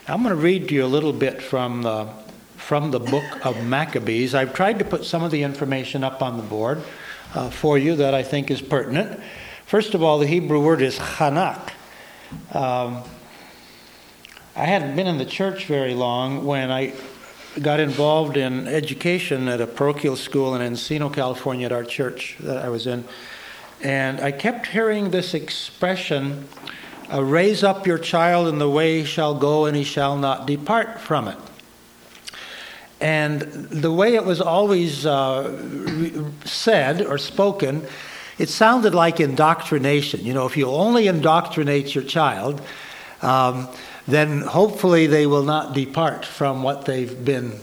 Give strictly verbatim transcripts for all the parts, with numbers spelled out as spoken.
I'm going to read to you a little bit from the, from the book of Maccabees. I've tried to put some of the information up on the board uh, for you that I think is pertinent. First of all, the Hebrew word is chanak. Um, I hadn't been in the church very long when I got involved in education at a parochial school in Encino, California, at our church that I was in. And I kept hearing this expression, uh, raise up your child in the way he shall go, and he shall not depart from it. And the way it was always uh, said or spoken, it sounded like indoctrination. You know, if you only indoctrinate your child, um, then hopefully they will not depart from what they've been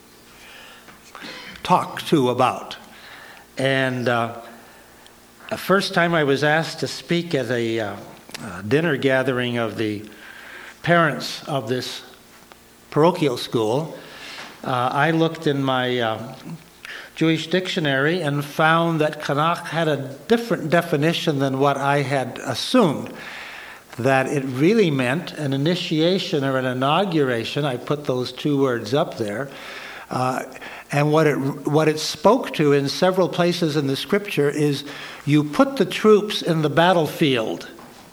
talked to about. And uh, the first time I was asked to speak at a uh, uh, dinner gathering of the parents of this parochial school, uh, I looked in my uh, Jewish dictionary and found that Chanak had a different definition than what I had assumed. That it really meant an initiation or an inauguration. I put those two words up there. Uh, and what it what it spoke to in several places in the scripture is you put the troops in the battlefield.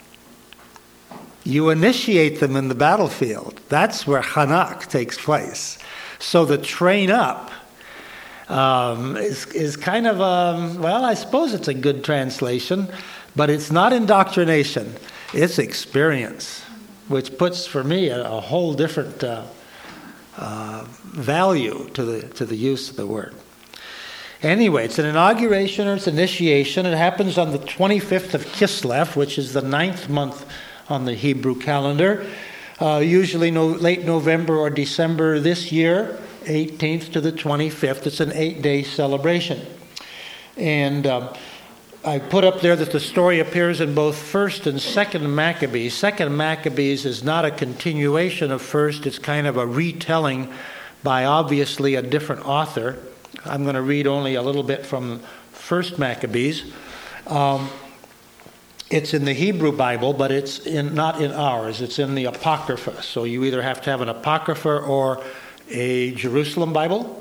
You initiate them in the battlefield. That's where Chanak takes place. So the train up um, is, is kind of, a, well, I suppose it's a good translation, but it's not indoctrination. It's experience, which puts for me a, a whole different uh, uh, value to the to the use of the word. Anyway, it's an inauguration or it's initiation. It happens on the twenty-fifth of Kislev, which is the ninth month on the Hebrew calendar. Uh, usually no, late November or December this year, eighteenth to the twenty-fifth. It's an eight-day celebration. And Uh, I put up there that the story appears in both First and Second Maccabees. Second Maccabees is not a continuation of First. It's kind of a retelling by obviously a different author. I'm going to read only a little bit from First Maccabees. Um, it's in the Hebrew Bible, but it's in, not in ours. It's in the Apocrypha. So you either have to have an Apocrypha or a Jerusalem Bible.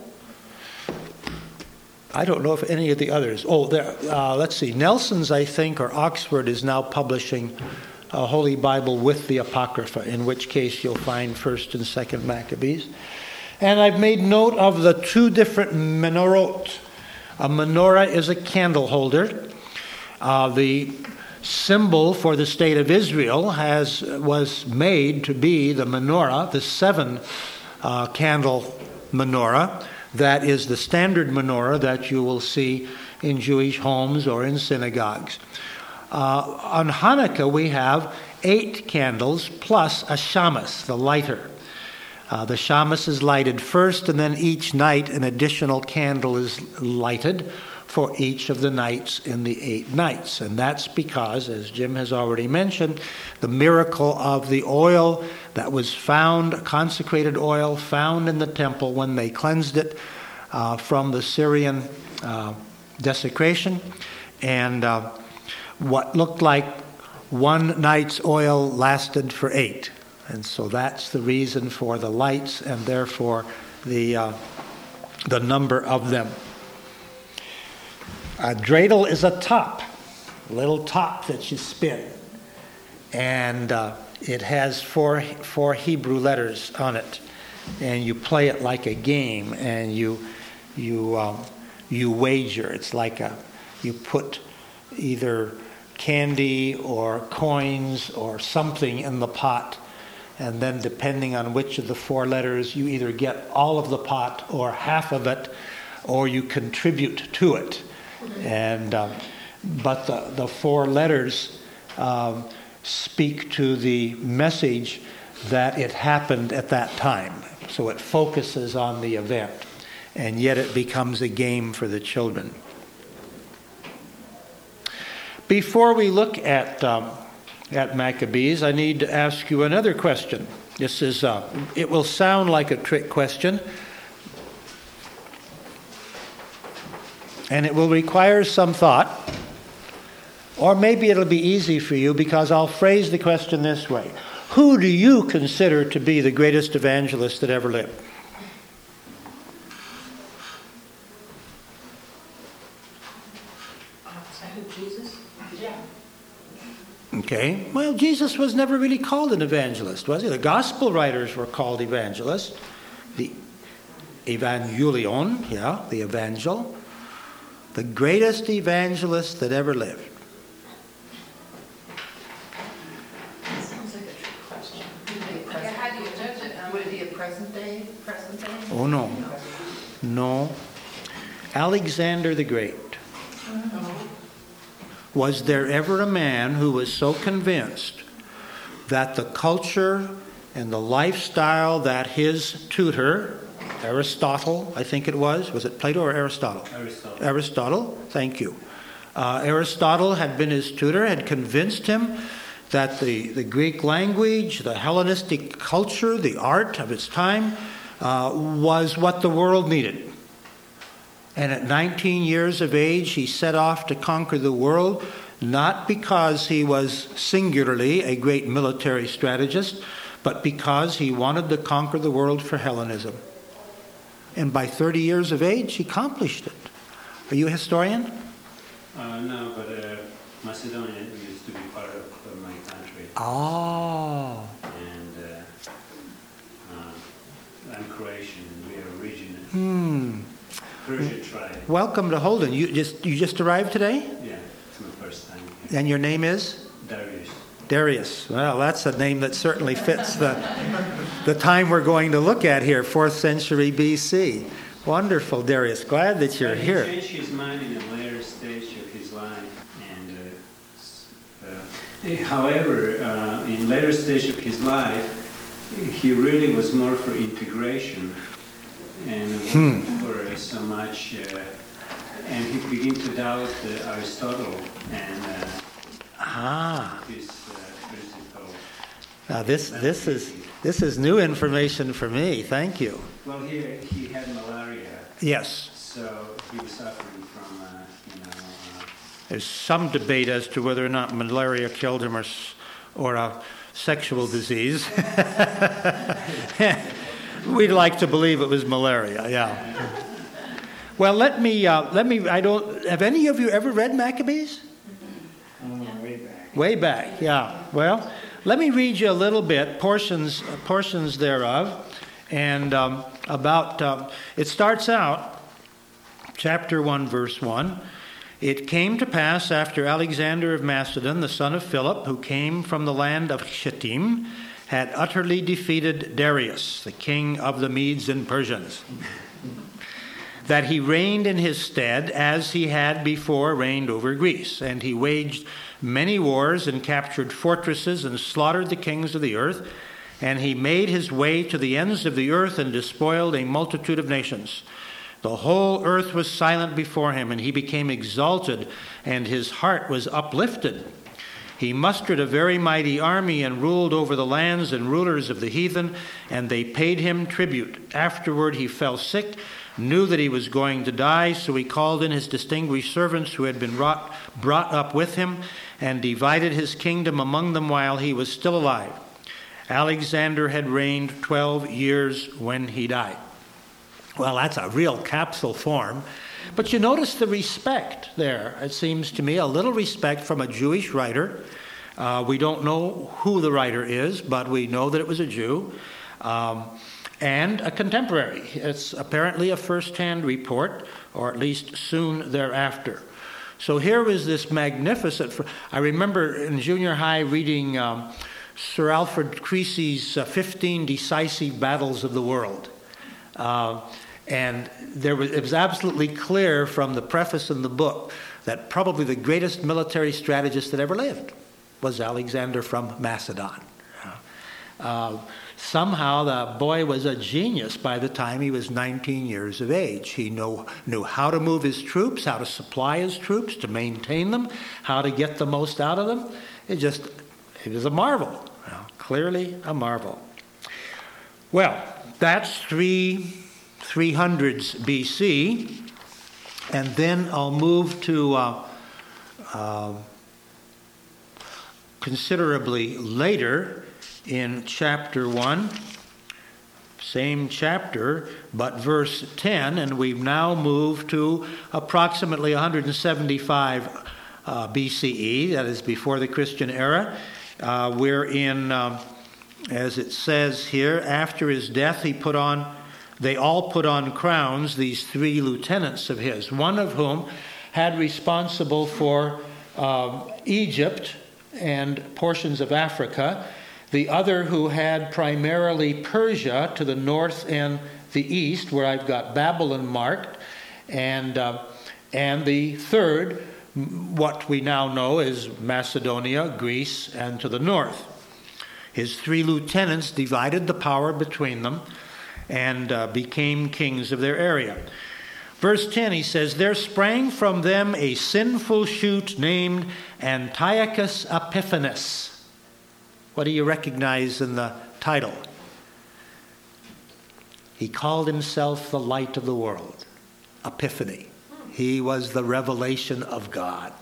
I don't know if any of the others. Oh, there, uh, let's see. Nelson's, I think, or Oxford is now publishing a Holy Bible with the Apocrypha, in which case you'll find First and Second Maccabees. And I've made note of the two different menorot. A menorah is a candle holder. Uh, the symbol for the state of Israel has was made to be the menorah, the seven uh, candle menorah. That is the standard menorah that you will see in Jewish homes or in synagogues. Uh, on Hanukkah, we have eight candles plus a shamas, the lighter. Uh, the shamas is lighted first, and then each night an additional candle is lighted for each of the nights in the eight nights. And that's because, as Jim has already mentioned, the miracle of the oil that was found, consecrated oil found in the temple when they cleansed it uh, from the Syrian uh, desecration. And uh, what looked like one night's oil lasted for eight. And so that's the reason for the lights and therefore the, uh, the number of them. A dreidel is a top, a little top that you spin. And uh, it has four, four Hebrew letters on it. And you play it like a game, and you you um, you wager. It's like a, you put either candy or coins or something in the pot. And then depending on which of the four letters, you either get all of the pot or half of it, or you contribute to it. And uh, but the, the four letters um, speak to the message that it happened at that time. So it focuses on the event, and yet it becomes a game for the children. Before we look at um, at Maccabees, I need to ask you another question. This is uh, it will sound like a trick question. And it will require some thought, or maybe it'll be easy for you because I'll phrase the question this way. Who do you consider to be the greatest evangelist that ever lived? Jesus? Yeah. Okay. Well, Jesus was never really called an evangelist, was he? The gospel writers were called evangelists. The evangelion, yeah, the evangel. The greatest evangelist that ever lived. That sounds like a trick question. Yeah, how do you judge it? Um, Would it be a present day, present day? Oh, no. No. Alexander the Great. Was there ever a man who was so convinced that the culture and the lifestyle that his tutor, Aristotle, I think it was, was it Plato or Aristotle? Aristotle. Aristotle, thank you. Uh, Aristotle had been his tutor, had convinced him that the, the Greek language, the Hellenistic culture, the art of its time, uh, was what the world needed. And at nineteen years of age, he set off to conquer the world, not because he was singularly a great military strategist, but because he wanted to conquer the world for Hellenism. And by thirty years of age, he accomplished it. Are you a historian? Uh, no, but uh, Macedonia used to be part of, of my country. Oh. And uh, uh, I'm Croatian, and we are originally Hmm. Persian tribe. Welcome to Holden. You just you just arrived today? Yeah, it's my first time here. And your name is? Darius. Darius. Well, that's a name that certainly fits the the time we're going to look at here, fourth century B C. Wonderful, Darius. Glad that you're But he here. changed his mind in a later stage of his life. And uh, uh, however, uh, in later stage of his life, he really was more for integration and Hmm. for uh, so much. Uh, and he began to doubt uh, Aristotle and uh, Ah. his uh, principle. Now this this is this is new information for me. Thank you. Well, he he had malaria, Yes. so he was suffering from uh, you know. Uh, There's some debate as to whether or not malaria killed him or s- or a sexual disease. We'd like to believe it was malaria. Yeah. Well, let me uh, let me. I don't. Have any of you ever read Maccabees? Way back. Way back, yeah. Well, let me read you a little bit, portions portions thereof, and um, about. Uh, it starts out, chapter one, verse one. It came to pass after Alexander of Macedon, the son of Philip, who came from the land of Chittim, had utterly defeated Darius, the king of the Medes and Persians, that he reigned in his stead as he had before reigned over Greece. And he waged many wars and captured fortresses and slaughtered the kings of the earth. And he made his way to the ends of the earth and despoiled a multitude of nations. The whole earth was silent before him, and he became exalted, and his heart was uplifted. He mustered a very mighty army and ruled over the lands and rulers of the heathen, and they paid him tribute. Afterward he fell sick, knew that he was going to die, so he called in his distinguished servants who had been brought, brought up with him, and divided his kingdom among them while he was still alive. Alexander had reigned twelve years when he died. Well, that's a real capsule form. But you notice the respect there. It seems to me a little respect from a Jewish writer. Uh, we don't know who the writer is, but we know that it was a Jew. Um, and a contemporary. It's apparently a first-hand report, or at least soon thereafter. So here was this magnificent... I remember in junior high reading um, Sir Alfred Creasy's uh, fifteen Decisive Battles of the World. Uh, and there was, it was absolutely clear from the preface in the book that probably the greatest military strategist that ever lived was Alexander from Macedon. Uh, somehow the boy was a genius by the time he was nineteen years of age. He knew, knew how to move his troops, how to supply his troops, to maintain them, how to get the most out of them. It just, it was a marvel, you know, clearly a marvel. Well, that's three, three hundreds B C, and then I'll move to uh, uh, considerably later in chapter one, same chapter, but verse ten, and we've now moved to approximately one hundred seventy-five uh, B C E, that is before the Christian era. Uh, we're in, um, as it says here, after his death he put on, they all put on crowns, these three lieutenants of his, one of whom had responsible for uh, Egypt and portions of Africa, the other who had primarily Persia to the north and the east, where I've got Babylon marked, and uh, and the third, what we now know is Macedonia, Greece, and to the north. His three lieutenants divided the power between them and uh, became kings of their area. Verse ten, he says, there sprang from them a sinful shoot named Antiochus Epiphanes. What do you recognize in the title? He called himself the light of the world. Epiphany. He was the revelation of God.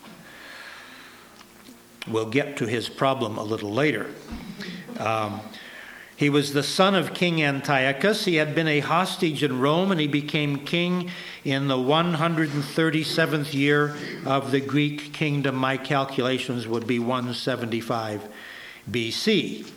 We'll get to his problem a little later. Um, he was the son of King Antiochus. He had been a hostage in Rome, and he became king in the one hundred thirty-seventh year of the Greek kingdom. My calculations would be one seventy-five B C.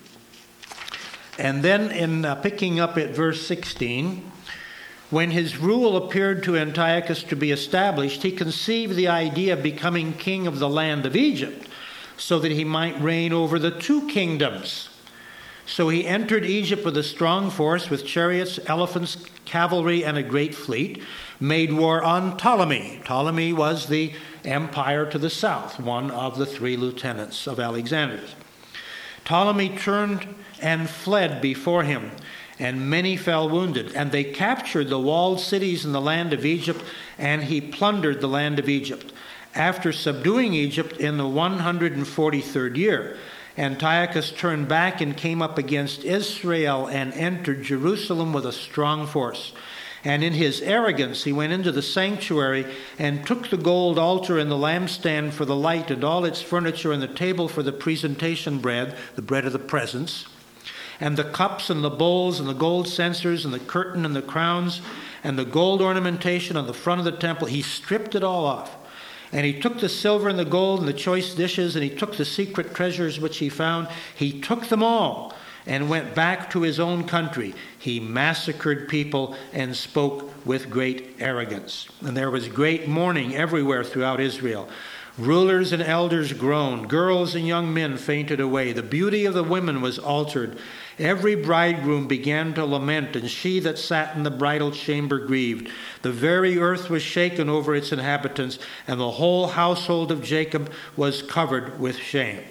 And then in uh, picking up at verse sixteen, when his rule appeared to Antiochus to be established, he conceived the idea of becoming king of the land of Egypt, so that he might reign over the two kingdoms. So he entered Egypt with a strong force, with chariots, elephants, cavalry, and a great fleet, made war on Ptolemy. Ptolemy was the empire to the south, one of the three lieutenants of Alexander's. Ptolemy turned and fled before him, and many fell wounded. And they captured the walled cities in the land of Egypt, and he plundered the land of Egypt. After subduing Egypt in the one hundred forty-third year, Antiochus turned back and came up against Israel and entered Jerusalem with a strong force. And in his arrogance he went into the sanctuary and took the gold altar and the lampstand for the light and all its furniture and the table for the presentation bread, the bread of the presence, and the cups and the bowls and the gold censers and the curtain and the crowns and the gold ornamentation on the front of the temple. He stripped it all off. And he took the silver and the gold and the choice dishes, and he took the secret treasures which he found. He took them all and went back to his own country. He massacred people and spoke with great arrogance. And there was great mourning everywhere throughout Israel. Rulers and elders groaned. Girls and young men fainted away. The beauty of the women was altered. Every bridegroom began to lament, and she that sat in the bridal chamber grieved. The very earth was shaken over its inhabitants, and the whole household of Jacob was covered with shame.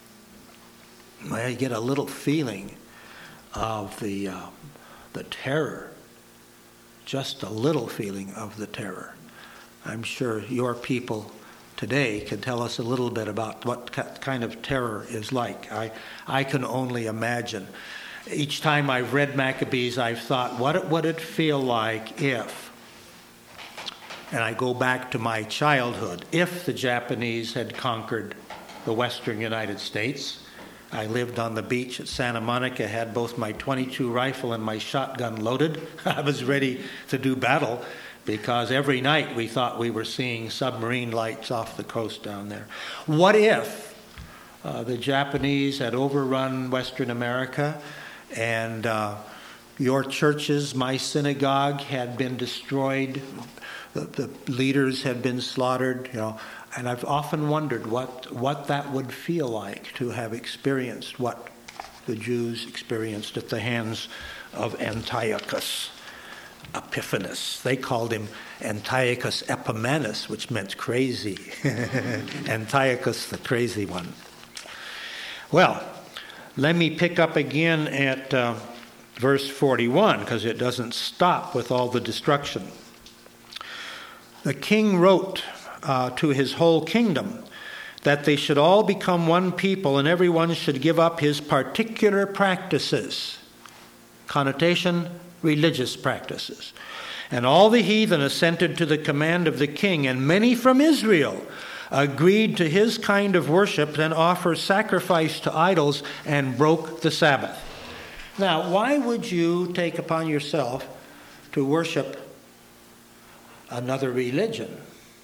I get a little feeling of the uh, the terror, just a little feeling of the terror. I'm sure your people today can tell us a little bit about what kind of terror is like. I, I can only imagine. Each time I've read Maccabees, I've thought, what would it feel like if, and I go back to my childhood, if the Japanese had conquered the western United States. I lived on the beach at Santa Monica, had both my twenty-two rifle and my shotgun loaded. I was ready to do battle, because every night we thought we were seeing submarine lights off the coast down there. What if uh, the Japanese had overrun Western America, and uh, your churches, my synagogue, had been destroyed, the, the leaders had been slaughtered, you know, and I've often wondered what, what that would feel like to have experienced what the Jews experienced at the hands of Antiochus Epiphanes. They called him Antiochus Epimanes, which meant crazy. Antiochus, the crazy one. Well, let me pick up again at uh, verse forty-one, because it doesn't stop with all the destruction. The king wrote uh, to his whole kingdom that they should all become one people, and everyone should give up his particular practices. Connotation, religious practices. And all the heathen assented to the command of the king, and many from Israel agreed to his kind of worship, then offered sacrifice to idols and broke the Sabbath. Now, why would you take upon yourself to worship another religion?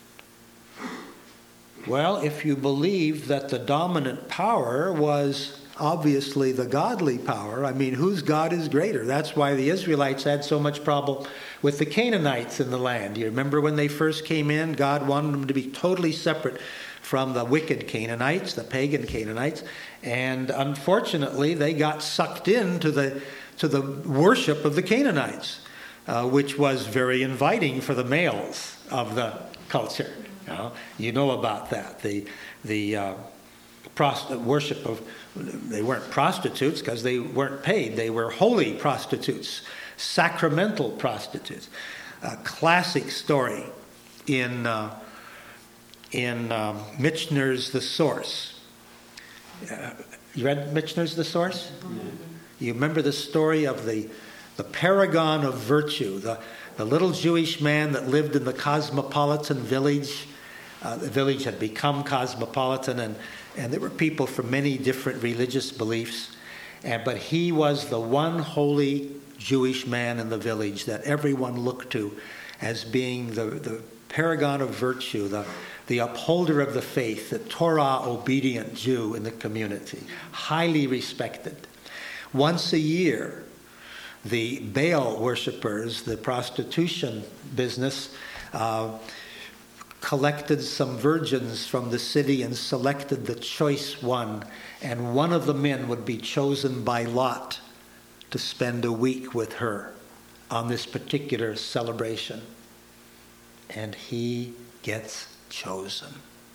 Well, if you believe that the dominant power was obviously the godly power, I mean, whose God is greater? That's why the Israelites had so much problem with the Canaanites in the land. You remember when they first came in, God wanted them to be totally separate from the wicked Canaanites, the pagan Canaanites, and unfortunately they got sucked into the to the worship of the Canaanites, uh, which was very inviting for the males of the culture. You know, you know about that. The the uh, prost- worship of, they weren't prostitutes because they weren't paid. They were holy prostitutes, sacramental prostitutes. A classic story in uh, in um, Michener's The Source. Uh, you read Michener's The Source? Yeah. You remember the story of the the paragon of virtue, the the little Jewish man that lived in the cosmopolitan village. Uh, the village had become cosmopolitan, and, and there were people from many different religious beliefs. And, but he was the one holy Jewish man in the village that everyone looked to as being the, the paragon of virtue, the, the upholder of the faith, the Torah-obedient Jew in the community, highly respected. Once a year, the Baal worshippers, the prostitution business, uh, collected some virgins from the city and selected the choice one, and one of the men would be chosen by lot to spend a week with her on this particular celebration. And he gets chosen.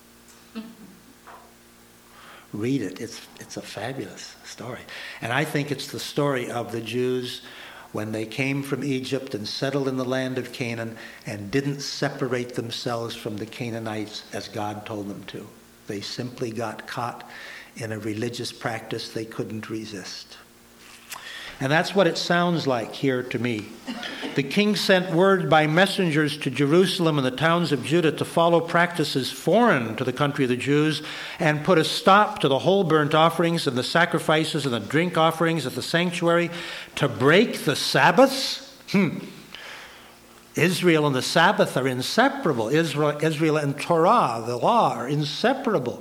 Read it. It's, it's a fabulous story. And I think it's the story of the Jews when they came from Egypt and settled in the land of Canaan and didn't separate themselves from the Canaanites as God told them to. They simply got caught in a religious practice they couldn't resist. And that's what it sounds like here to me. The king sent word by messengers to Jerusalem and the towns of Judah to follow practices foreign to the country of the Jews and put a stop to the whole burnt offerings and the sacrifices and the drink offerings at the sanctuary, to break the Sabbaths. Hmm. Israel and the Sabbath are inseparable. Israel, Israel and Torah, the law, are inseparable.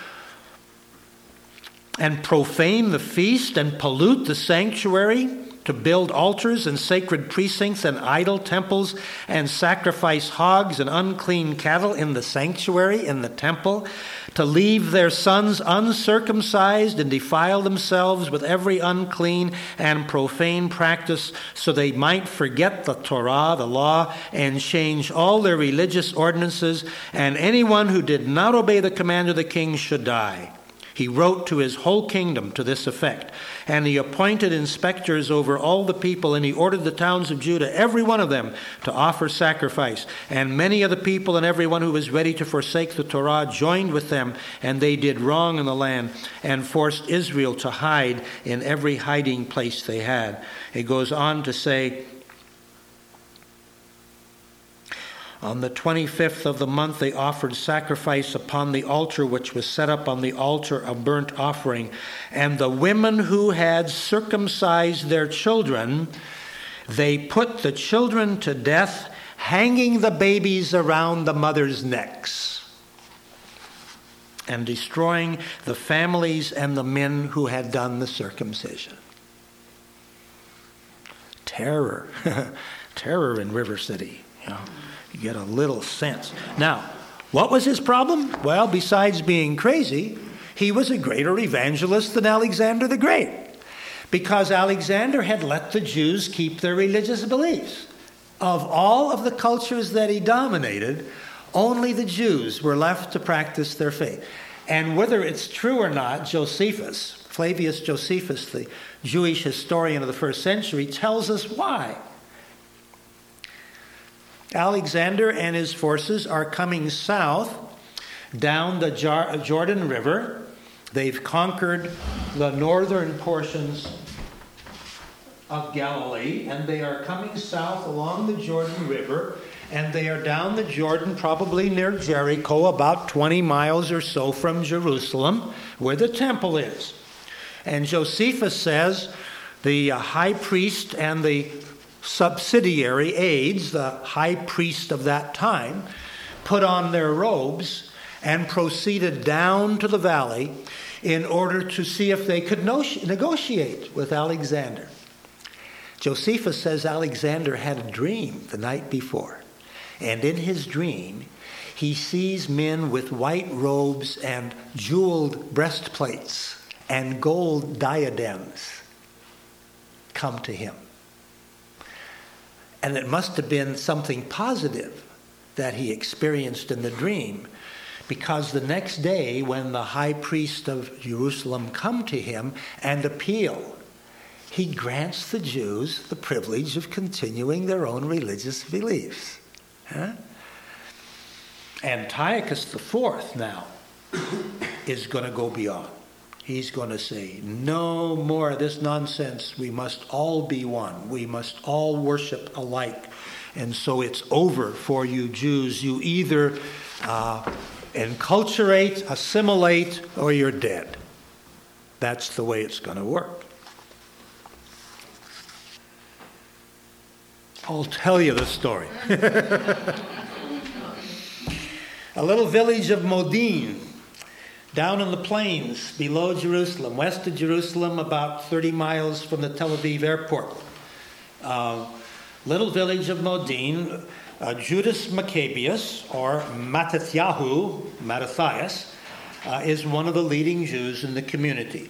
And profane the feast and pollute the sanctuary, to build altars and sacred precincts and idol temples and sacrifice hogs and unclean cattle in the sanctuary, in the temple, to leave their sons uncircumcised and defile themselves with every unclean and profane practice, so they might forget the Torah, the law, and change all their religious ordinances, and anyone who did not obey the command of the king should die. He wrote to his whole kingdom to this effect. And he appointed inspectors over all the people, and he ordered the towns of Judah, every one of them, to offer sacrifice. And many of the people and everyone who was ready to forsake the Torah joined with them, and they did wrong in the land and forced Israel to hide in every hiding place they had. It goes on to say, on the twenty-fifth of the month, they offered sacrifice upon the altar which was set up on the altar of burnt offering. And the women who had circumcised their children, they put the children to death, hanging the babies around the mothers' necks, and destroying the families and the men who had done the circumcision. Terror. Terror in River City, you know. You get a little sense. Now, what was his problem? Well, besides being crazy, he was a greater evangelist than Alexander the Great, because Alexander had let the Jews keep their religious beliefs. Of all of the cultures that he dominated, only the Jews were left to practice their faith. And whether it's true or not, Josephus, Flavius Josephus, the Jewish historian of the first century, tells us why. Alexander and his forces are coming south down the Jordan River. They've conquered the northern portions of Galilee, and they are coming south along the Jordan River, and they are down the Jordan, probably near Jericho, about twenty miles or so from Jerusalem, where the temple is. And Josephus says the uh, high priest and the subsidiary aides, the high priest of that time, put on their robes and proceeded down to the valley in order to see if they could no- negotiate with Alexander. Josephus says Alexander had a dream the night before. And in his dream, he sees men with white robes and jeweled breastplates and gold diadems come to him. And it must have been something positive that he experienced in the dream, because the next day when the high priest of Jerusalem come to him and appeal, he grants the Jews the privilege of continuing their own religious beliefs. Huh? Antiochus the Fourth now is going to go beyond. He's going to say, no more of this nonsense. We must all be one. We must all worship alike. And so it's over for you Jews. You either uh, enculturate, assimilate, or you're dead. That's the way it's going to work. I'll tell you the story. A little village of Modin, down in the plains below Jerusalem, west of Jerusalem, about thirty miles from the Tel Aviv airport. Uh, little village of Modin, uh, Judas Maccabeus, or Mattatyahu, Mattathias, uh, is one of the leading Jews in the community.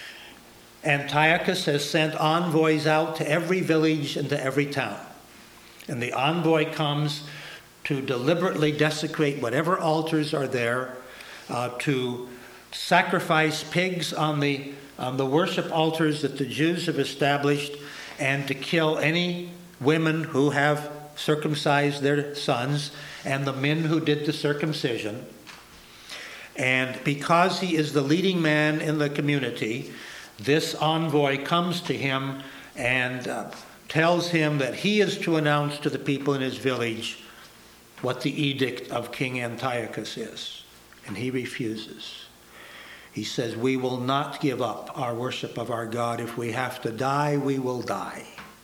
Antiochus has sent envoys out to every village and to every town. And the envoy comes to deliberately desecrate whatever altars are there, uh, to sacrifice pigs on the, on the worship altars that the Jews have established, and to kill any women who have circumcised their sons and the men who did the circumcision. And because he is the leading man in the community, this envoy comes to him and uh, tells him that he is to announce to the people in his village what the edict of King Antiochus is. And he refuses. He says, we will not give up our worship of our God. If we have to die, we will die.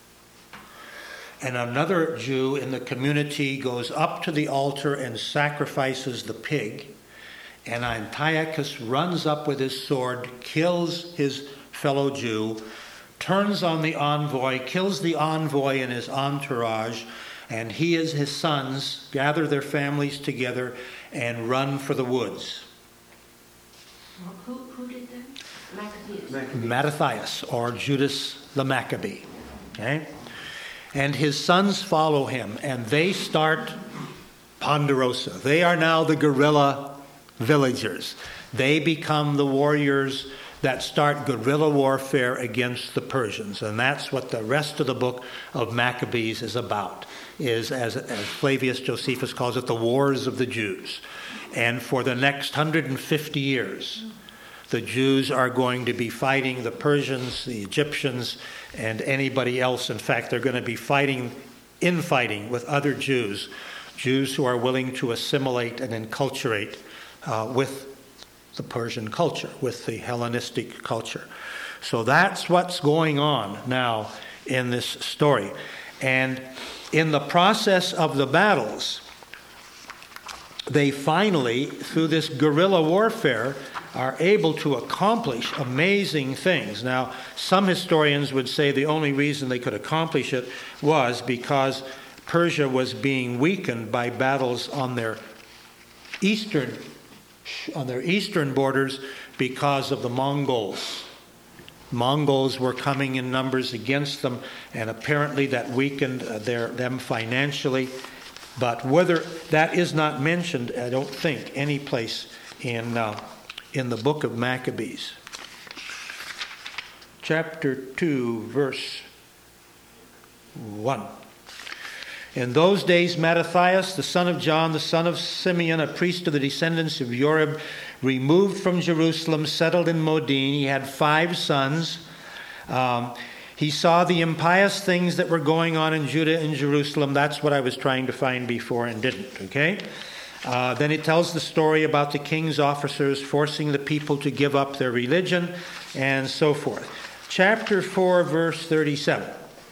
And another Jew in the community goes up to the altar and sacrifices the pig. And Antiochus runs up with his sword, kills his fellow Jew, turns on the envoy, kills the envoy and his entourage, and he and his sons gather their families together and run for the woods. Who, who did that? Maccabeus. Mattathias, or Judas the Maccabee. Okay? And his sons follow him, and they start Ponderosa. They are now the guerrilla villagers. They become the warriors that start guerrilla warfare against the Persians. And that's what the rest of the book of Maccabees is about, is, as, as Flavius Josephus calls it, the wars of the Jews. And for the next one hundred fifty years, the Jews are going to be fighting the Persians, the Egyptians, and anybody else. In fact, they're going to be fighting, infighting with other Jews, Jews who are willing to assimilate and enculturate uh, with the Persian culture, with the Hellenistic culture. So that's what's going on now in this story. And in the process of the battles, they finally, through this guerrilla warfare, are able to accomplish amazing things. Now, some historians would say the only reason they could accomplish it was because Persia was being weakened by battles on their eastern on their eastern borders because of the Mongols. Mongols were coming in numbers against them, and apparently that weakened their, them financially. But whether that is not mentioned, I don't think, any place in uh, in the book of Maccabees. Chapter two, verse one. In those days, Mattathias, the son of John, the son of Simeon, a priest of the descendants of Jorib, removed from Jerusalem, settled in Modin. He had five sons. Um, He saw the impious things that were going on in Judah and Jerusalem. That's what I was trying to find before and didn't, okay? Uh, then it tells the story about the king's officers forcing the people to give up their religion and so forth. Chapter four, verse thirty-seven.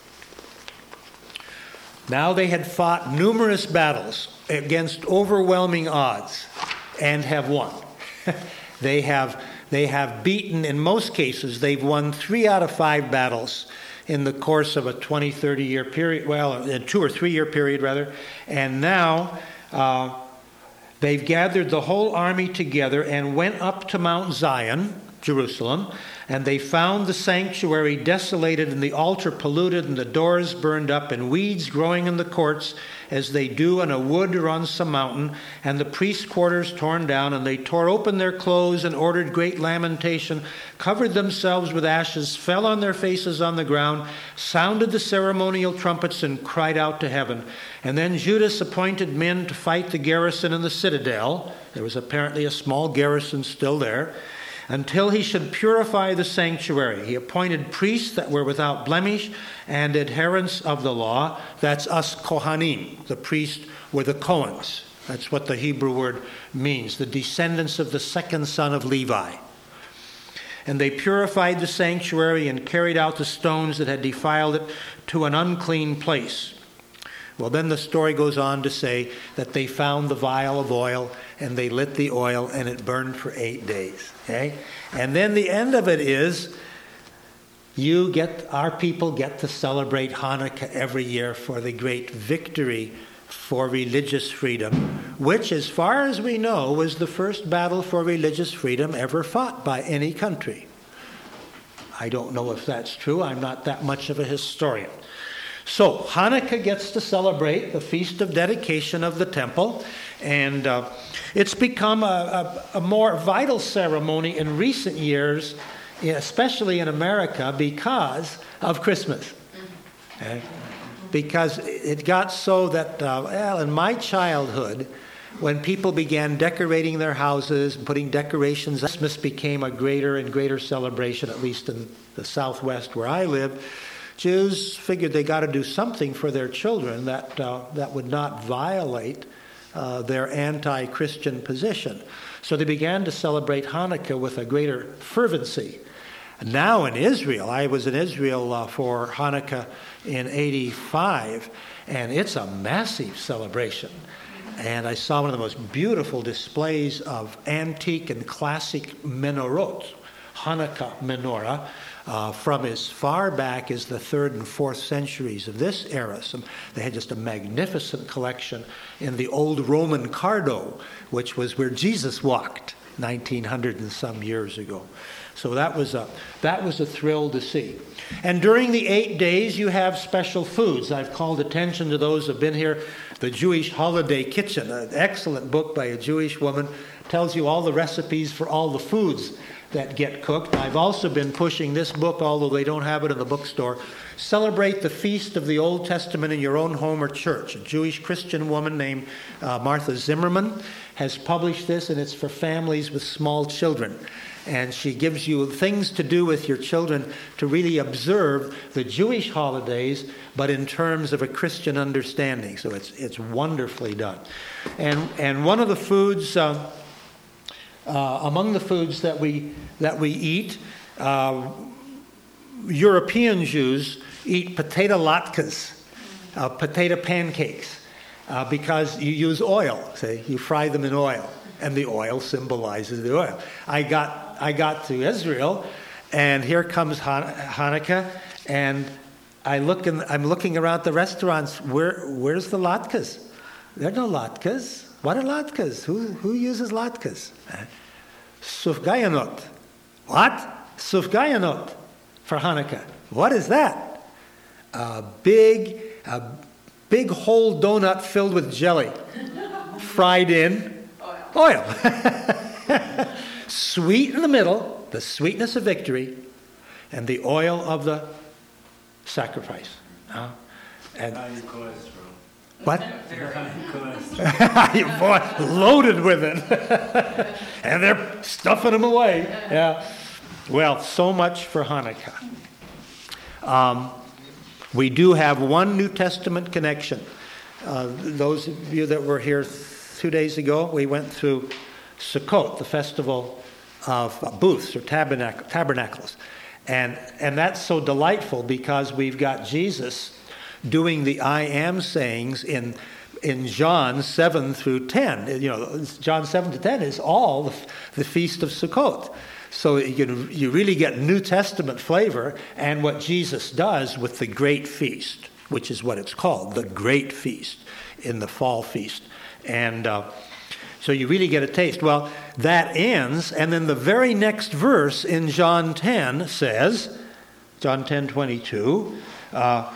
Now they had fought numerous battles against overwhelming odds and have won. They have they have beaten, in most cases, they've won three out of five battles in the course of a twenty, thirty year period, well, a two or three year period rather. And now uh, they've gathered the whole army together and went up to Mount Zion, Jerusalem, and they found the sanctuary desolated and the altar polluted and the doors burned up and weeds growing in the courts as they do on a wood or on some mountain, and the priest's quarters torn down, and they tore open their clothes and ordered great lamentation, covered themselves with ashes, fell on their faces on the ground, sounded the ceremonial trumpets, and cried out to heaven. And then Judas appointed men to fight the garrison in the citadel. There was apparently a small garrison still there. Until he should purify the sanctuary. He appointed priests that were without blemish and adherents of the law. That's us Kohanim. The priests were the Kohens. That's what the Hebrew word means, the descendants of the second son of Levi. And they purified the sanctuary and carried out the stones that had defiled it to an unclean place. Well, then the story goes on to say that they found the vial of oil and they lit the oil and it burned for eight days. Okay? And then the end of it is you get, our people get to celebrate Hanukkah every year for the great victory for religious freedom, which, as far as we know, was the first battle for religious freedom ever fought by any country. I don't know if that's true. I'm not that much of a historian. So Hanukkah gets to celebrate the Feast of Dedication of the Temple, and uh, it's become a, a, a more vital ceremony in recent years, especially in America, because of Christmas. Okay? Because it got so that, uh, well, in my childhood, when people began decorating their houses and putting decorations, Christmas became a greater and greater celebration, at least in the Southwest where I live. Jews figured they got to do something for their children that uh, that would not violate uh, their anti-Christian position. So they began to celebrate Hanukkah with a greater fervency. Now in Israel, I was in Israel uh, for Hanukkah in eighty-five, and it's a massive celebration. And I saw one of the most beautiful displays of antique and classic menorot, Hanukkah menorah, Uh, from as far back as the third and fourth centuries of this era. So they had just a magnificent collection in the old Roman Cardo, which was where Jesus walked nineteen hundred and some years ago. So that was a that was a thrill to see. And during the eight days, you have special foods. I've called attention to those who have been here. The Jewish Holiday Kitchen, an excellent book by a Jewish woman, tells you all the recipes for all the foods that get cooked. I've also been pushing this book, although they don't have it in the bookstore. Celebrate the Feast of the Old Testament in your own home or church. A Jewish Christian woman named uh, Martha Zimmerman has published this, and it's for families with small children. And she gives you things to do with your children to really observe the Jewish holidays, but in terms of a Christian understanding. So it's it's wonderfully done. And and one of the foods, uh, uh, among the foods that we that we eat, uh, European Jews eat potato latkes, uh, potato pancakes, uh, because you use oil. See, you fry them in oil, and the oil symbolizes the oil. I got I got to Israel, and here comes Han- Hanukkah, and I look in, I'm looking around the restaurants. Where where's the latkes? There are no latkes. What are latkes? Who who uses latkes? Sufgayanot. What? Sufgayanot for Hanukkah. What is that? A big, a big whole donut filled with jelly, fried in oil. oil. Sweet in the middle, the sweetness of victory, and the oil of the sacrifice. Uh, and High cholesterol. what? High cholesterol. Boy, loaded with it. And they're stuffing them away. Yeah. Well, so much for Hanukkah. Um, we do have one New Testament connection. Uh, those of you that were here two days ago, we went through Sukkot, the festival of uh, booths or tabernac- tabernacles. And, and that's so delightful because we've got Jesus doing the I am sayings in in John seven through ten. You know, John seven to ten is all the, the Feast of Sukkot. So you, you really get New Testament flavor and what Jesus does with the Great Feast, which is what it's called, the Great Feast in the Fall Feast. And uh, so you really get a taste. Well, that ends, and then the very next verse in John ten says, John ten twenty-two, uh,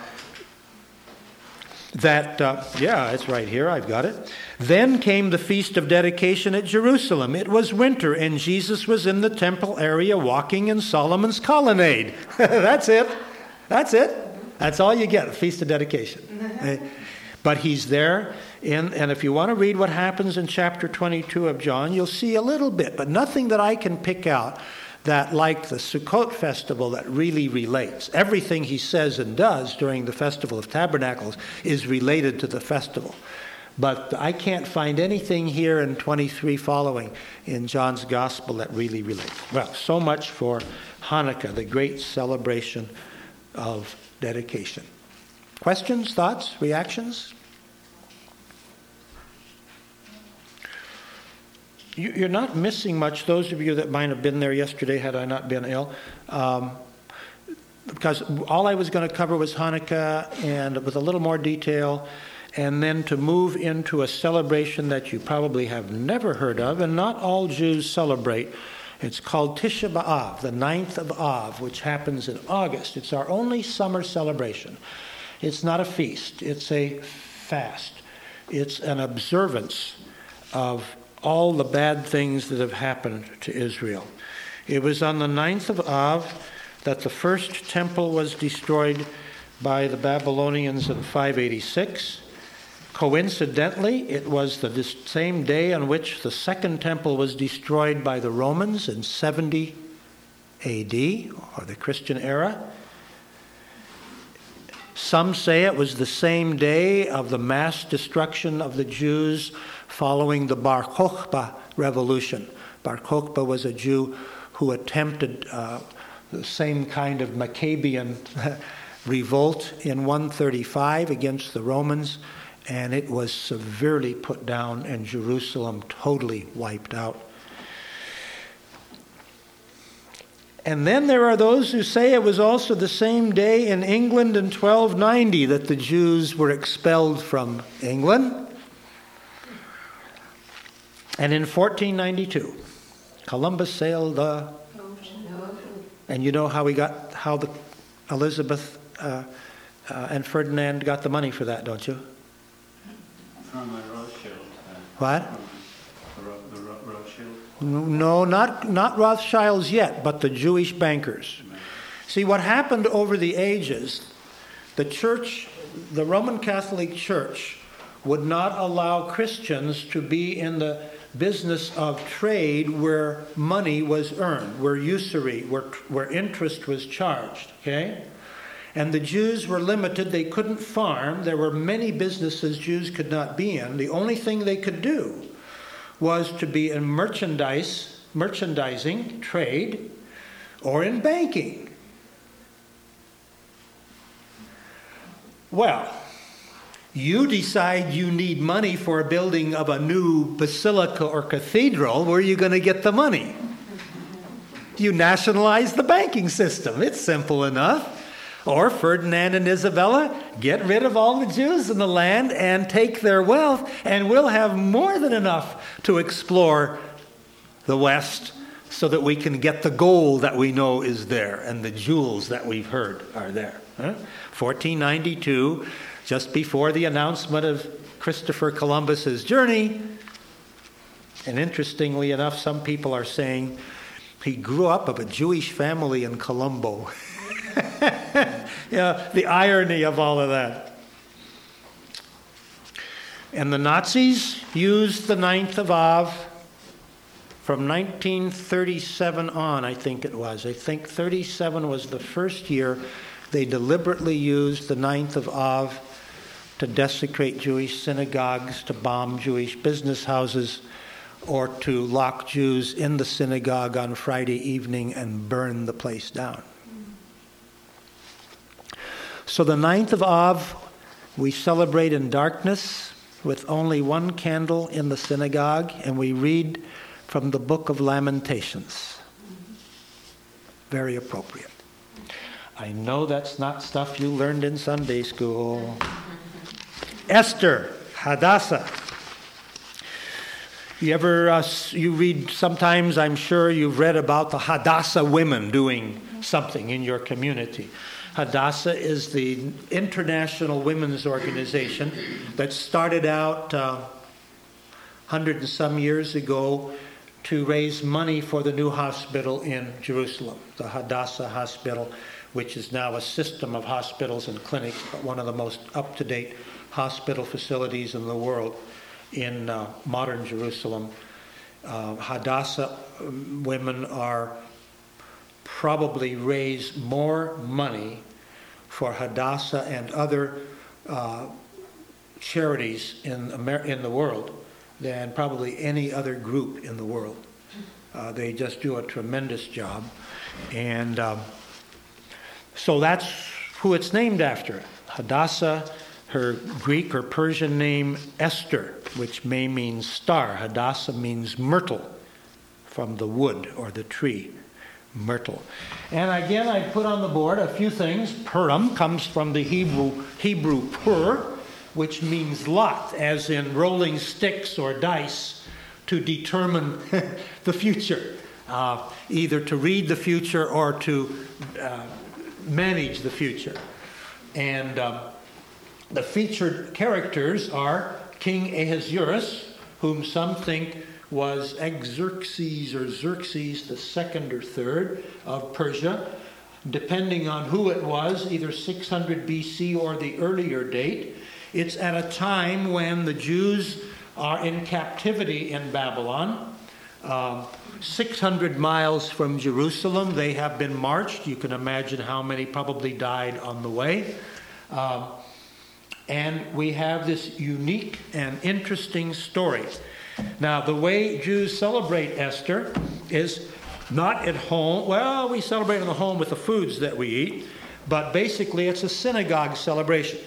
that, uh, yeah, it's right here, I've got it. Then came the Feast of Dedication at Jerusalem. It was winter, and Jesus was in the temple area walking in Solomon's colonnade. That's it. That's it. That's all you get, Feast of Dedication. But he's there, in, and if you want to read what happens in chapter twenty-two of John, you'll see a little bit, but nothing that I can pick out that, like the Sukkot festival, that really relates. Everything he says and does during the Festival of Tabernacles is related to the festival. But I can't find anything here in twenty-three following in John's Gospel that really relates. Well, so much for Hanukkah, the great celebration of dedication. Questions, thoughts, reactions? You're not missing much, those of you that might have been there yesterday had I not been ill, um, because all I was going to cover was Hanukkah and with a little more detail, and then to move into a celebration that you probably have never heard of, and not all Jews celebrate. It's called Tisha B'Av, the ninth of Av, which happens in August. It's our only summer celebration. It's not a feast. It's a fast. It's an observance of all the bad things that have happened to Israel. It was on the ninth of Av that the first temple was destroyed by the Babylonians in five eighty-six. Coincidentally, it was the same day on which the second temple was destroyed by the Romans in seventy A D, or the Christian era. Some say it was the same day of the mass destruction of the Jews following the Bar Kokhba revolution. Bar Kokhba was a Jew who attempted uh, the same kind of Maccabean revolt in one thirty-five against the Romans, and it was severely put down and Jerusalem totally wiped out. And then there are those who say it was also the same day in England in twelve ninety that the Jews were expelled from England. And in fourteen ninety-two, Columbus sailed the... And you know how we got, how the Elizabeth uh, uh, and Ferdinand got the money for that, don't you? From a Rothschild. Uh, What? The Ro- the Ro- Rothschild. No, not, not Rothschilds yet, but the Jewish bankers. See, what happened over the ages, the church, the Roman Catholic Church, would not allow Christians to be in the business of trade where money was earned, where usury, where, where interest was charged, okay? And the Jews were limited. They couldn't farm. There were many businesses Jews could not be in. The only thing they could do was to be in merchandise, merchandising, trade, or in banking. Well, you decide you need money for a building of a new basilica or cathedral. Where are you going to get the money? You nationalize the banking system. It's simple enough. Or Ferdinand and Isabella get rid of all the Jews in the land and take their wealth, and we'll have more than enough to explore the West so that we can get the gold that we know is there and the jewels that we've heard are there. Huh? fourteen ninety-two, just before the announcement of Christopher Columbus's journey. And interestingly enough, some people are saying he grew up of a Jewish family in Colombo. Yeah, the irony of all of that. And the Nazis used the ninth of Av from nineteen thirty-seven on, I think it was. I think thirty-seven was the first year They deliberately used the ninth of Av to desecrate Jewish synagogues, to bomb Jewish business houses, or to lock Jews in the synagogue on Friday evening and burn the place down. So the ninth of Av, we celebrate in darkness with only one candle in the synagogue, and we read from the book of Lamentations. Very appropriate. I know that's not stuff you learned in Sunday school. Esther, Hadassah. You ever, uh, you read, sometimes I'm sure you've read about the Hadassah women doing something in your community. Hadassah is the international women's organization that started out uh, hundred and some years ago to raise money for the new hospital in Jerusalem, the Hadassah Hospital, which is now a system of hospitals and clinics, but one of the most up-to-date hospital facilities in the world in uh, modern Jerusalem. Uh, Hadassah women are probably raise more money for Hadassah and other uh, charities in, Amer- in the world than probably any other group in the world. Uh, they just do a tremendous job. And um, so that's who it's named after. Hadassah, her Greek or Persian name Esther, which may mean star. Hadassah means myrtle, from the wood or the tree, myrtle. And again, I put on the board a few things. Purim comes from the Hebrew Hebrew pur, which means lot, as in rolling sticks or dice to determine the future, uh, either to read the future or to uh, manage the future. And um, the featured characters are King Ahasuerus, whom some think was Xerxes or Xerxes the second or third of Persia, depending on who it was, either six hundred B C or the earlier date. It's at a time when the Jews are in captivity in Babylon, uh, six hundred miles from Jerusalem. They have been marched. You can imagine how many probably died on the way. Um, and we have this unique and interesting story. Now, the way Jews celebrate Esther is not at home. Well, we celebrate in the home with the foods that we eat, but basically it's a synagogue celebration.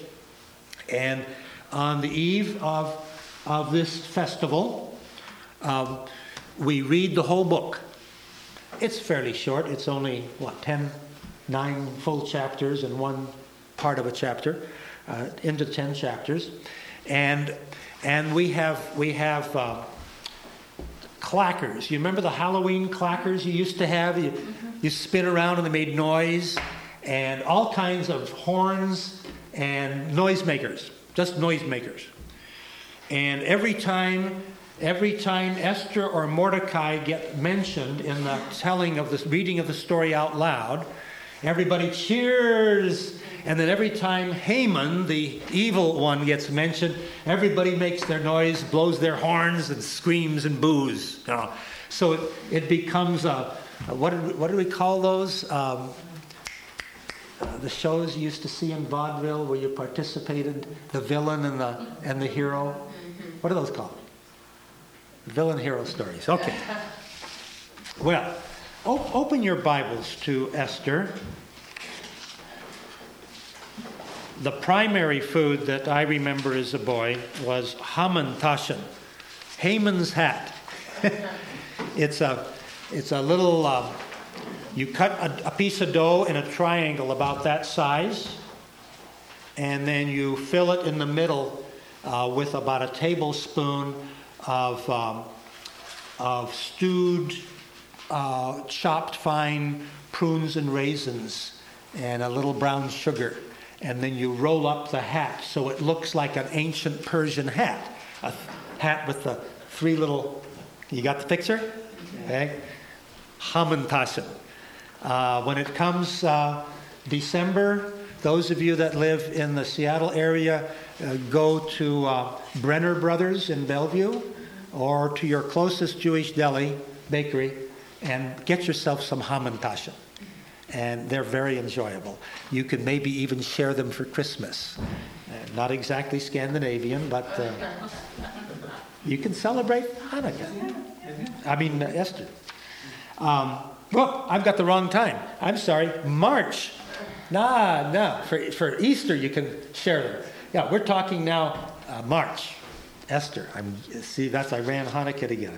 And on the eve of, of this festival, um, we read the whole book. It's fairly short. It's only, what, ten, nine full chapters and one part of a chapter, uh, into ten chapters. And and we have, we have uh, clackers. You remember the Halloween clackers you used to have? You, you spin around and they made noise, and all kinds of horns and noisemakers, just noisemakers. And every time, every time Esther or Mordecai get mentioned in the telling of this, reading of the story out loud, everybody cheers. And then every time Haman, the evil one, gets mentioned, everybody makes their noise, blows their horns, and screams and boos. You know? So it, it becomes a, a what did we, what do we call those? Um, uh, the shows you used to see in vaudeville where you participated, the villain and the and the hero. What are those called? Villain hero stories. Okay. Well, op- open your Bibles to Esther. The primary food that I remember as a boy was Hamantaschen, Haman's hat. it's a it's a little. Uh, you cut a, a piece of dough in a triangle about that size, and then you fill it in the middle uh, with about a tablespoon of um, of stewed, uh, chopped fine prunes and raisins, and a little brown sugar. And then you roll up the hat so it looks like an ancient Persian hat. A hat with the three little, you got the picture? Okay. Hamantaschen. Uh, when it comes uh, December, those of you that live in the Seattle area, uh, go to uh, Brenner Brothers in Bellevue or to your closest Jewish deli, bakery, and get yourself some Hamantaschen. and they're very enjoyable. You can maybe even share them for Christmas. Uh, not exactly Scandinavian, but uh, you can celebrate Hanukkah. I mean, uh, Esther. Um, well, I've got the wrong time. I'm sorry. March. Nah, nah. For, for Easter, you can share them. Yeah, we're talking now uh, March. Esther. I'm, see, that's, I ran Hanukkah together.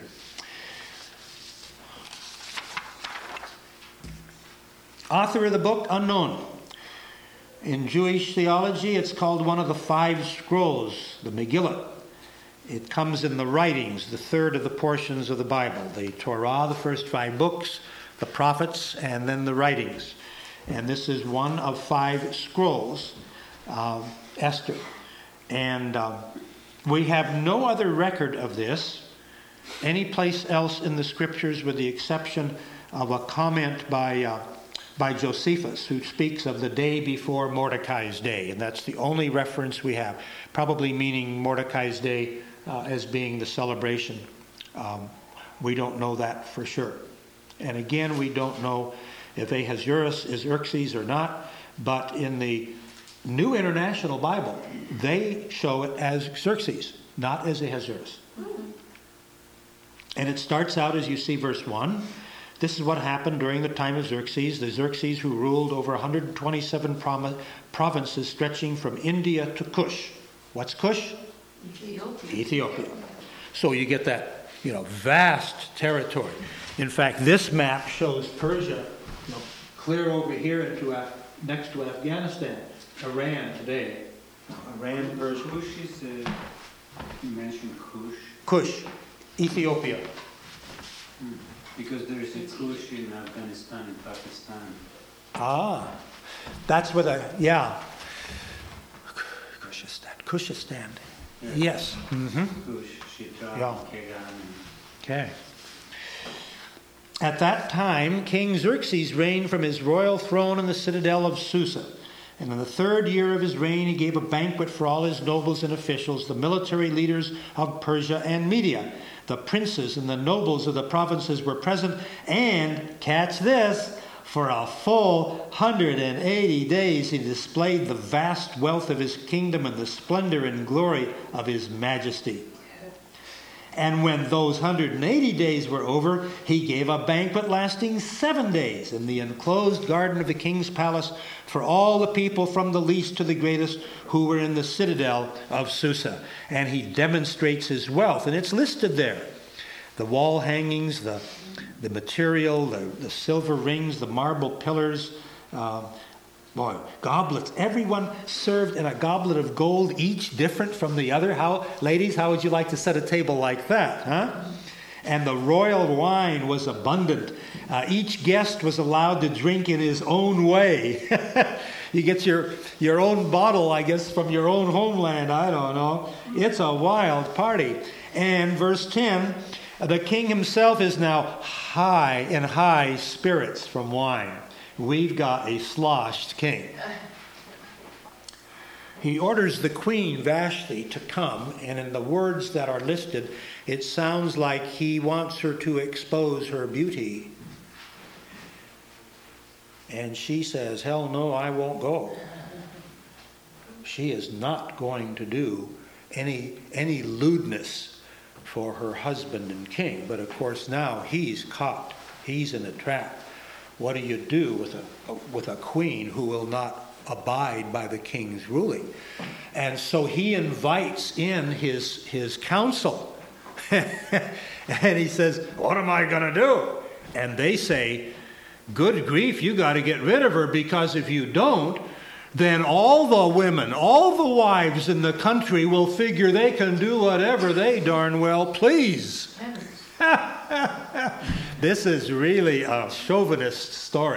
Author of the book, unknown. In Jewish theology, it's called one of the five scrolls, the Megillah. It comes in the writings, the third of the portions of the Bible. The Torah, the first five books, the prophets, and then the writings. And this is one of five scrolls, uh, Esther. And uh, we have no other record of this any place else in the scriptures with the exception of a comment by... Uh, by Josephus, who speaks of the day before Mordecai's day. And that's the only reference we have, probably meaning Mordecai's day uh, as being the celebration. Um, we don't know that for sure. And again, we don't know if Ahasuerus is Xerxes or not, but in the New International Bible, they show it as Xerxes, not as Ahasuerus. And it starts out, as you see, verse one. This is what happened during the time of Xerxes, the Xerxes who ruled over one hundred twenty-seven prom- provinces stretching from India to Kush. What's Kush? Ethiopia. Ethiopia. So you get that, you know, vast territory. In fact, this map shows Persia, you know, clear over here into Af- next to Afghanistan, Iran today. Iran, Persia. Kush is, uh, you mentioned Kush. Kush, Ethiopia. Hmm. Because there is a Kush in Afghanistan and Pakistan. Ah, that's where the, yeah. Kushistan, Kushistan. Yeah. Yes. Mm-hmm. Kush, Shita, Yeah. Kegan. Okay. At that time, King Xerxes reigned from his royal throne in the citadel of Susa. And in the third year of his reign, he gave a banquet for all his nobles and officials, the military leaders of Persia and Media. The princes and the nobles of the provinces were present, and, catch this, for a full one hundred eighty days he displayed the vast wealth of his kingdom and the splendor and glory of his majesty. And when those one hundred eighty days were over, he gave a banquet lasting seven days in the enclosed garden of the king's palace for all the people from the least to the greatest who were in the citadel of Susa. And he demonstrates his wealth, and it's listed there. The wall hangings, the, the material, the, the silver rings, the marble pillars, uh, boy, goblets. Everyone served in a goblet of gold, each different from the other. How, ladies, how would you like to set a table like that, huh? And the royal wine was abundant. Uh, each guest was allowed to drink in his own way. You get your, your own bottle, I guess, from your own homeland. I don't know. It's a wild party. And verse ten, the king himself is now high in high spirits from wine. We've got a sloshed king. He orders the queen Vashti to come, and in the words that are listed, it sounds like he wants her to expose her beauty. And she says, hell no, I won't go. She is not going to do any, any lewdness for her husband and king. But of course now he's caught. He's in a trap. What do you do with a with a queen who will not abide by the king's ruling? And so he invites in his his council. And he says, what am I going to do? And they say, good grief, you got to get rid of her, because if you don't, then all the women, all the wives in the country will figure they can do whatever they darn well please. This is really a chauvinist story.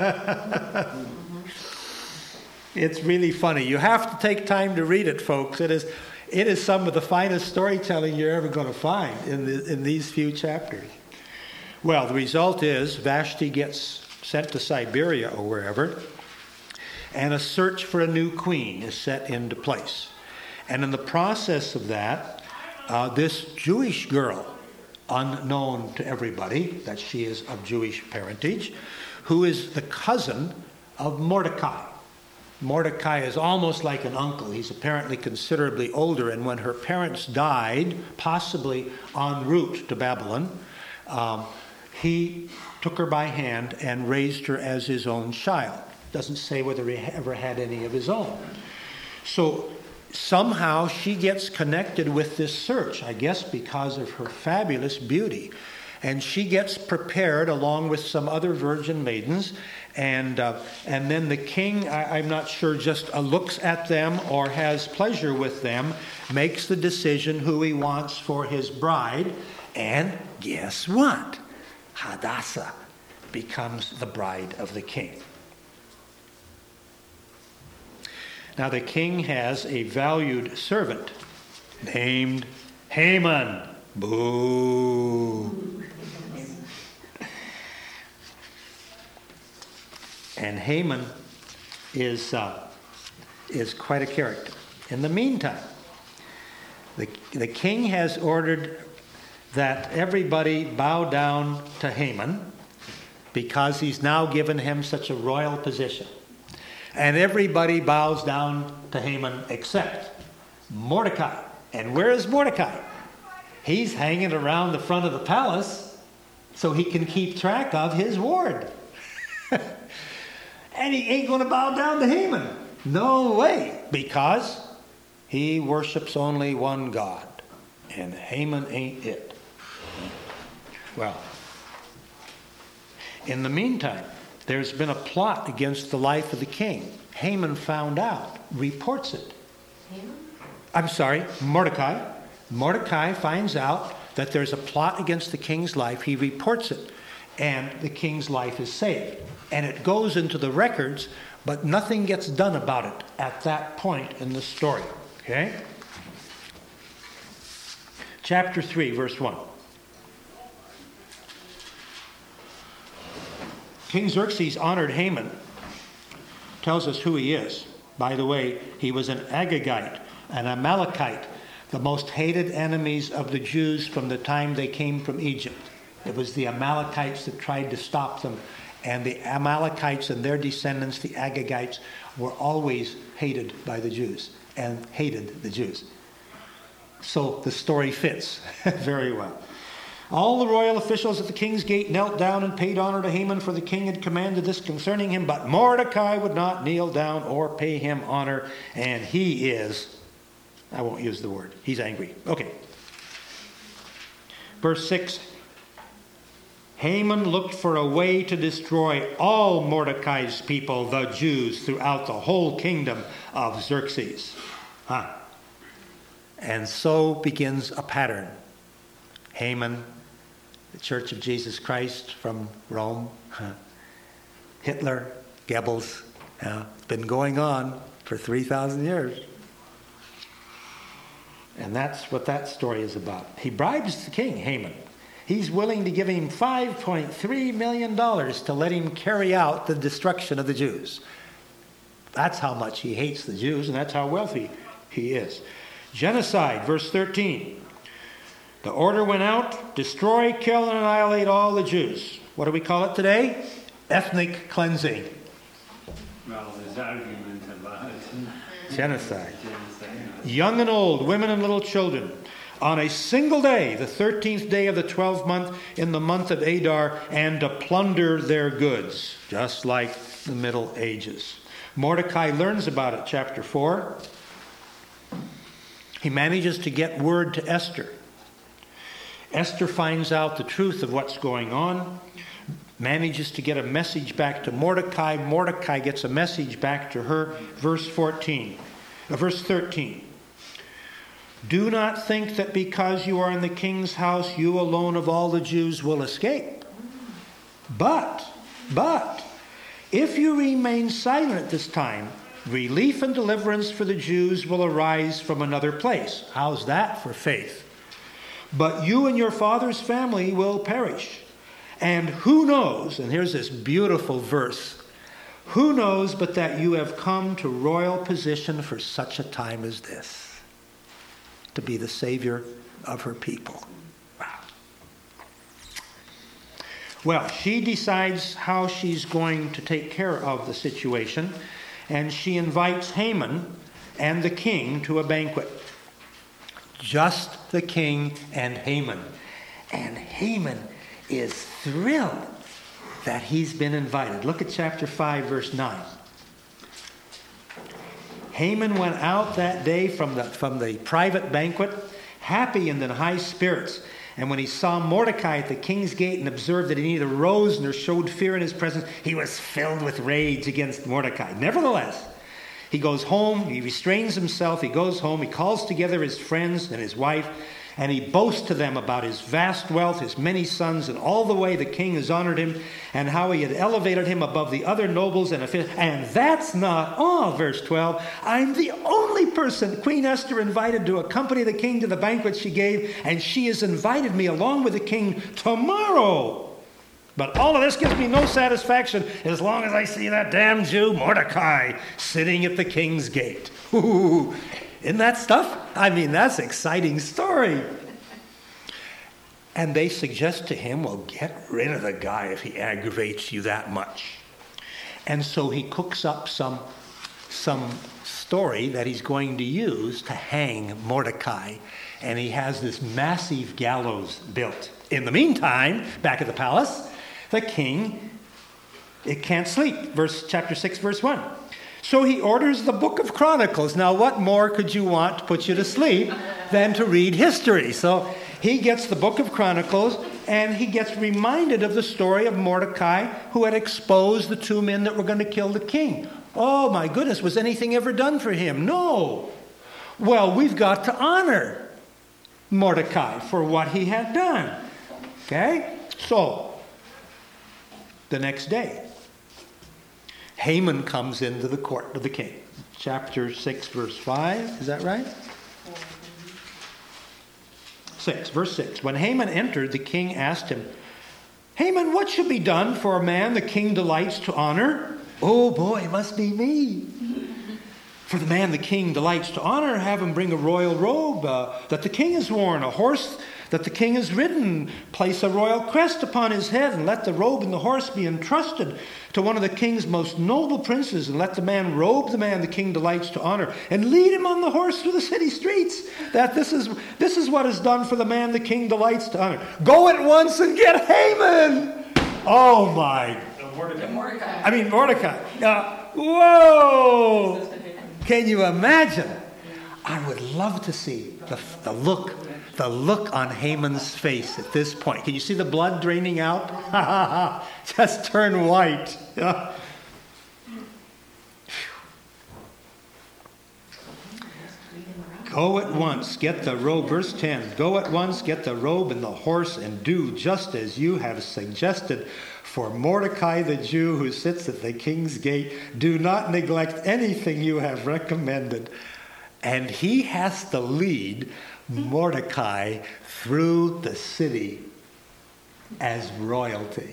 It's really funny. You have to take time to read it, folks. It is, it is some of the finest storytelling you're ever going to find in, the, in these few chapters. Well, the result is Vashti gets sent to Siberia or wherever, and a search for a new queen is set into place. And in the process of that, uh, this Jewish girl, unknown to everybody that she is of Jewish parentage, who is the cousin of Mordecai. Mordecai is almost like an uncle. He's apparently considerably older, and when her parents died, possibly en route to Babylon, um, he took her by hand and raised her as his own child. Doesn't say whether he ever had any of his own. So somehow she gets connected with this search, I guess because of her fabulous beauty. And she gets prepared along with some other virgin maidens. And uh, and then the king, I, I'm not sure, just uh, looks at them or has pleasure with them, makes the decision who he wants for his bride. And guess what? Hadassah becomes the bride of the king. Now the king has a valued servant named Haman. Boo. And Haman is uh, is quite a character. In the meantime, the, the king has ordered that everybody bow down to Haman because he's now given him such a royal position. And everybody bows down to Haman except Mordecai. And where is Mordecai? He's hanging around the front of the palace so he can keep track of his ward. And he ain't going to bow down to Haman. No way. Because he worships only one God. And Haman ain't it. Well, in the meantime, there's been a plot against the life of the king. Haman found out, reports it. Haman? I'm sorry, Mordecai. Mordecai finds out that there's a plot against the king's life. He reports it, and the king's life is saved. And it goes into the records, but nothing gets done about it at that point in the story. Okay? Chapter three, verse one. King Xerxes honored Haman. Tells us who he is. By the way, he was an Agagite, an Amalekite, the most hated enemies of the Jews from the time they came from Egypt. It was the Amalekites that tried to stop them. And the Amalekites and their descendants, the Agagites, were always hated by the Jews and hated the Jews. So the story fits very well. All the royal officials at the king's gate knelt down and paid honor to Haman, for the king had commanded this concerning him. But Mordecai would not kneel down or pay him honor, and he is, I won't use the word, he's angry. Okay. Verse six. Haman looked for a way to destroy all Mordecai's people, the Jews, throughout the whole kingdom of Xerxes. Huh. And so begins a pattern. Haman, the Church of Jesus Christ from Rome, huh. Hitler, Goebbels. Yeah, it's been going on for three thousand years. And that's what that story is about. He bribes the king, Haman. He's willing to give him five point three million dollars to let him carry out the destruction of the Jews. That's how much he hates the Jews, and that's how wealthy he is. Genocide, verse thirteen. The order went out, destroy, kill, and annihilate all the Jews. What do we call it today? Ethnic cleansing. Well, there's argument about Genocide. genocide. Young and old, women and little children. On a single day, the thirteenth day of the twelfth month, in the month of Adar, and to plunder their goods, just like the Middle Ages. Mordecai learns about it, chapter four. He manages to get word to Esther. Esther finds out the truth of what's going on, manages to get a message back to Mordecai. Mordecai gets a message back to her. Verse fourteen, uh, verse thirteen. Do not think that because you are in the king's house, you alone of all the Jews will escape. But, but, if you remain silent at this time, relief and deliverance for the Jews will arise from another place. How's that for faith? But you and your father's family will perish. And who knows, and here's this beautiful verse, who knows but that you have come to royal position for such a time as this? To be the Savior of her people. Wow. Well, she decides how she's going to take care of the situation, and she invites Haman and the king to a banquet. Just the king and Haman. And Haman is thrilled that he's been invited. Look at chapter five, verse nine. Haman went out that day from the, from the private banquet, happy and in high spirits. And when he saw Mordecai at the king's gate and observed that he neither rose nor showed fear in his presence, he was filled with rage against Mordecai. Nevertheless, he goes home, he restrains himself, he goes home, he calls together his friends and his wife, and he boasts to them about his vast wealth, his many sons, and all the way the king has honored him, and how he had elevated him above the other nobles and officials. And that's not all, verse twelve. I'm the only person Queen Esther invited to accompany the king to the banquet she gave, and she has invited me along with the king tomorrow. But all of this gives me no satisfaction as long as I see that damn Jew Mordecai sitting at the king's gate. Ooh, isn't that stuff? I mean, that's an exciting story. And they suggest to him, well, get rid of the guy if he aggravates you that much. And so he cooks up some, some story that he's going to use to hang Mordecai. And he has this massive gallows built. In the meantime, back at the palace, the king, it can't sleep. Verse chapter six, verse one. So he orders the book of Chronicles. Now, what more could you want to put you to sleep than to read history? So he gets the book of Chronicles, and he gets reminded of the story of Mordecai, who had exposed the two men that were going to kill the king. Oh, my goodness, was anything ever done for him? No. Well, we've got to honor Mordecai for what he had done. Okay? So, the next day, Haman comes into the court of the king. Chapter six, verse five. Is that right? six, verse six. When Haman entered, the king asked him, Haman, what should be done for a man the king delights to honor? Oh boy, it must be me. For the man the king delights to honor, have him bring a royal robe uh, that the king has worn, a horse that the king has ridden, place a royal crest upon his head, and let the robe and the horse be entrusted to one of the king's most noble princes, and let the man robe the man the king delights to honor, and lead him on the horse through the city streets. That this is this is what is done for the man the king delights to honor. Go at once and get Haman. Oh my! Mordecai. Mordecai. I mean Mordecai. Uh, whoa! Can you imagine? I would love to see the, the look, the look on Haman's face at this point. Can you see the blood draining out? Just turn white. Yeah. Go at once, get the robe. Verse ten. Go at once, get the robe and the horse, and do just as you have suggested. For Mordecai the Jew who sits at the king's gate, do not neglect anything you have recommended. And he has to lead Mordecai through the city as royalty.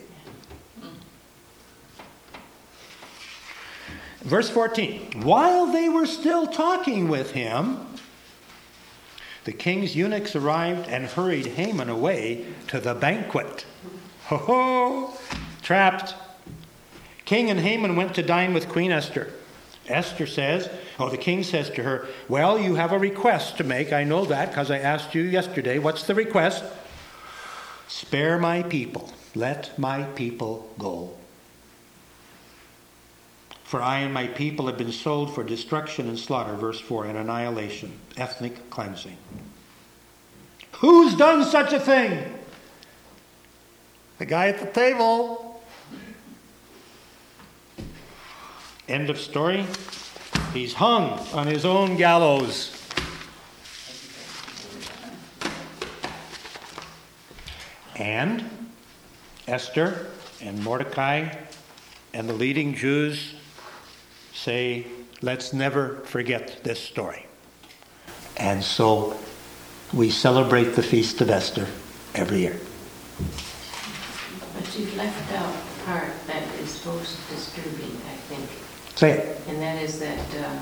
Verse fourteen. While they were still talking with him, the king's eunuchs arrived and hurried Haman away to the banquet. Ho ho! Trapped. King and Haman went to dine with Queen Esther. Esther says, oh, the king says to her, well, you have a request to make. I know that because I asked you yesterday. What's the request? Spare my people. Let my people go. For I and my people have been sold for destruction and slaughter. Verse four, and annihilation, ethnic cleansing. Who's done such a thing? The guy at the table. End of story. He's hung on his own gallows. And Esther and Mordecai and the leading Jews say, let's never forget this story. And so we celebrate the Feast of Esther every year. But you've left out a part that is most disturbing, I think. Say it. And that is that uh,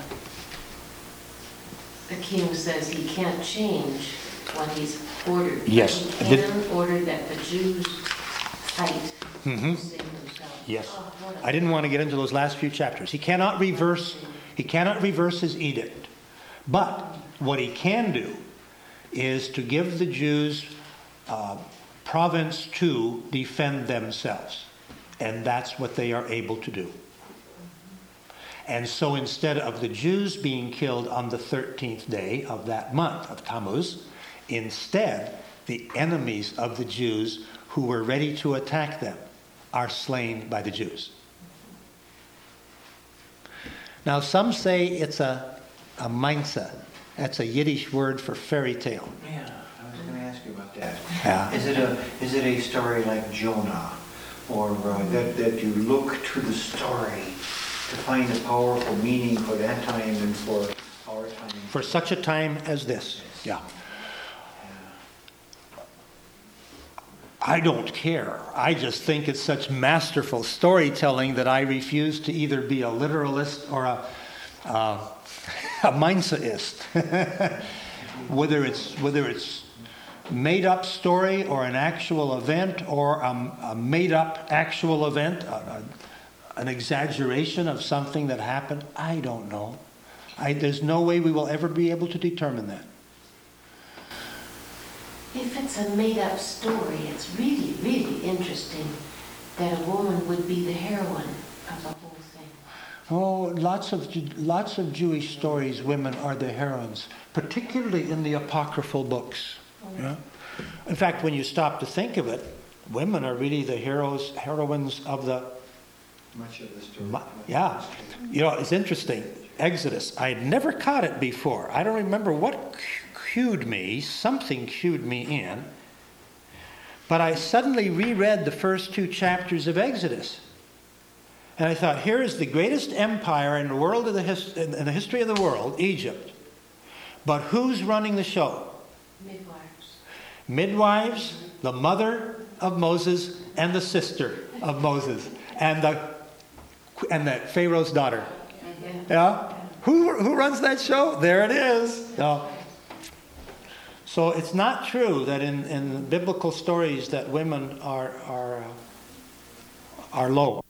the king says he can't change what he's ordered. Yes. He can order that the Jews fight Mhm. Save themselves. Yes. Oh, what a- I didn't want to get into those last few chapters. He cannot reverse, he cannot reverse his edict. But what he can do is to give the Jews uh, province to defend themselves. And that's what they are able to do. And so instead of the Jews being killed on the thirteenth day of that month of Tammuz, instead the enemies of the Jews who were ready to attack them are slain by the Jews. Now some say it's a, a mainsa. That's a Yiddish word for fairy tale. Yeah, I was going to ask you about that. Yeah. Is it a is it a story like Jonah, or uh, that that you look to the story to find a powerful meaning for that time and for our time? For such a time as this. Yeah. I don't care. I just think it's such masterful storytelling that I refuse to either be a literalist or a uh, a mindsetist. whether it's whether it's made up story or an actual event or a, a made up actual event, a, a, an exaggeration of something that happened, I don't know. I, there's no way we will ever be able to determine that. If it's a made-up story, it's really, really interesting that a woman would be the heroine of the whole thing. Oh, lots of Ju- lots of Jewish stories, women are the heroines, particularly in the apocryphal books. Yeah? In fact, when you stop to think of it, women are really the heroes, heroines of the. Much of the story. Ma- Yeah, you know, it's interesting. Exodus. I had never caught it before. I don't remember what cued me. Something cued me in. But I suddenly reread the first two chapters of Exodus. And I thought, here is the greatest empire in the world of the his- in the history of the world, Egypt. But who's running the show? Midwives. Midwives, the mother of Moses, and the sister of Moses, and the and the Pharaoh's daughter. Yeah, who who runs that show? There it is. No. So it's not true that in, in biblical stories that women are are uh, are low.